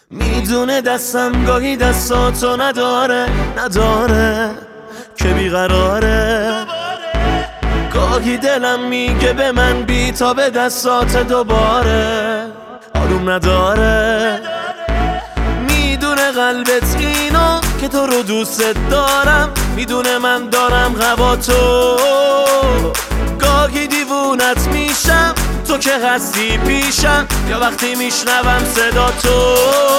میدونه دستم گاهی دستاتو نداره که بیقراره. گاهی دلم میگه به من بی تا به دستات دوباره آروم نداره. میدونه قلبت اینو که تو رو دوست دارم، میدونه من دارم غوا تو. گاهی دیوونت میشم تو که هستی پیشم، یا وقتی میشنوم صدا تو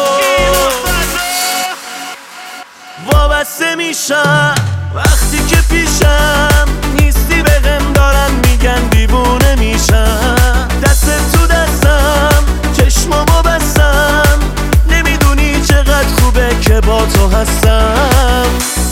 وابسته میشم. وقتی که پیشم نیستی بهم دارن میگن دیوونه میشم. دست تو دستم چشمامو بستم، نمیدونی چقدر خوبه که با تو هستم.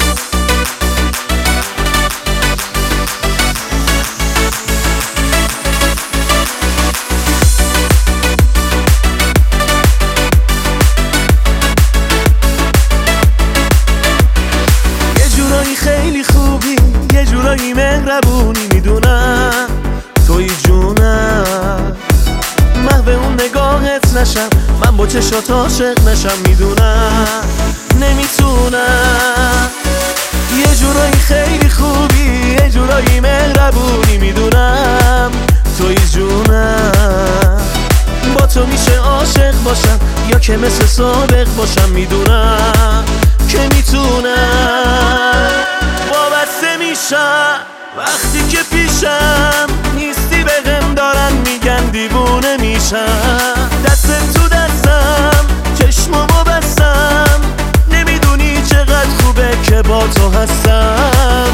خیلی خوبی، یه جورایی مهربونی، میدونم توی جونم. محو اون نگاهت نشم، من با چشات عاشق نشم، میدونم نمیتونم. یه جورایی خیلی خوبی، یه جورایی مهربونی، میدونم توی جونم. با تو میشه عاشق باشم یا که مثل سابق باشم، میدونم که میتونم. وابسته میشم وقتی که پیشم نیستی بهم دارن میگن دیوونه میشم. دست تو دستم چشمامو بستم، نمیدونی چقدر خوبه که با تو هستم.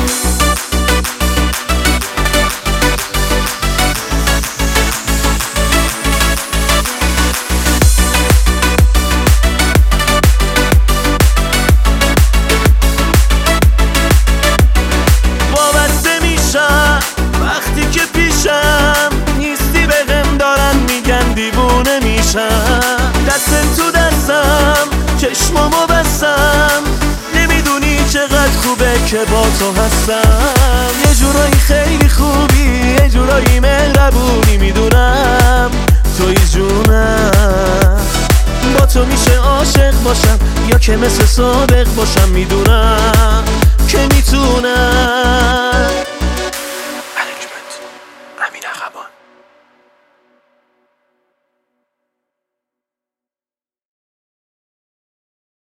دست تو دستم چشمامو بستم، نمیدونی چقدر خوبه که با تو هستم. یه جورایی خیلی خوبی، یه جورایی مهربونی، میدونم توی جونم. با تو میشه عاشق باشم یا که مثل سابق باشم، میدونم